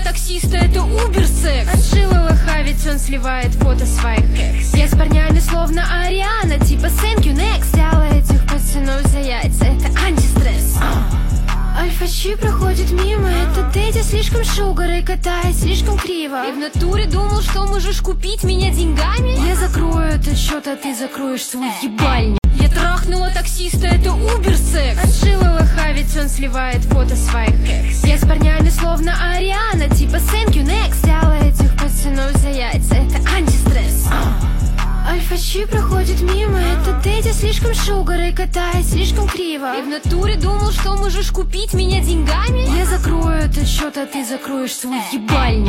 таксиста, это убер-секс. Отшила лоха, ведь он сливает фото своих экс. Я с парнями словно Ариана, типа thank you next. Взяла этих пацанов за яйца, это антистресс. Альфа-чи проходит мимо, это Дэдди слишком шугар и катает слишком криво. И в натуре думал, что можешь купить меня деньгами. Я закрою этот счет, а ты закроешь свой ебальник. Я трахнула таксиста, это убер-секс. Отшила лоха, ведь он сливает фото своих экс. Я с парнями словно Ариана, типа thank you next. Взяла этих пацанов за яйца, это антистресс. Альфа-чи проходит мимо, это Дэдди слишком шугар и катает слишком криво. И в натуре думал, что можешь купить меня деньгами. Я закрою этот счет, а ты закроешь свой ебальник.